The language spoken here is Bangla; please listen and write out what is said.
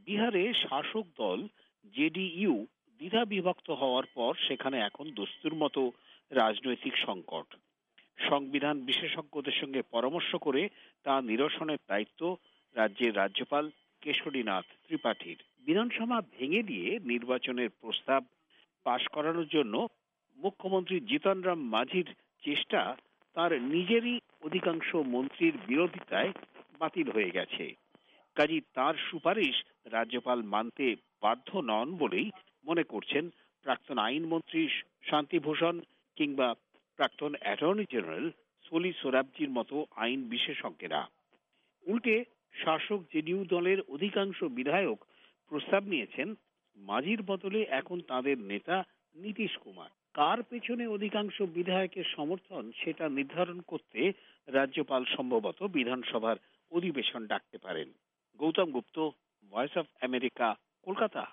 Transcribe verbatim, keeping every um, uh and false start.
বিহারে শাসক দল জেডিইউ দ্বিধা বিভক্ত হওয়ার পর সেখানে এখন দস্তুর মতো রাজনৈতিক সংকট। সংবিধান বিশেষজ্ঞদের সঙ্গে পরামর্শ করে তা নিরসনের দায়িত্ব রাজ্যের রাজ্যপাল কেশরীনাথ ত্রিপাঠীর। বিধানসভা ভেঙে দিয়ে নির্বাচনের প্রস্তাব পাশ করানোর জন্য মুখ্যমন্ত্রী জিতন রাম মাঝির চেষ্টা তার নিজেরই অধিকাংশ মন্ত্রীর বিরোধিতায় বাতিল হয়ে গেছে। কাজী তার সুপারিশ রাজ্যপাল মানতে বাধ্য নন বলেই মনে করছেন প্রাক্তন আইনমন্ত্রী শান্তিভূষণ কিংবা প্রাক্তন অ্যাটর্নি জেনারেল সলি সোরাবজির মতো আইন বিশেষজ্ঞরা। উল্টে শাসক জেডিইউ দলের অধিকাংশ বিধায়ক প্রস্তাব নিয়েছেন মাঝির বদলে এখন তাদের নেতা নীতিশ কুমার। কার পেছনে অধিকাংশ বিধায়কের সমর্থন সেটা নির্ধারণ করতে রাজ্যপাল সম্ভবত বিধানসভার অধিবেশন ডাকতে পারেন। Gautam Gupta, voice of America, Kolkata.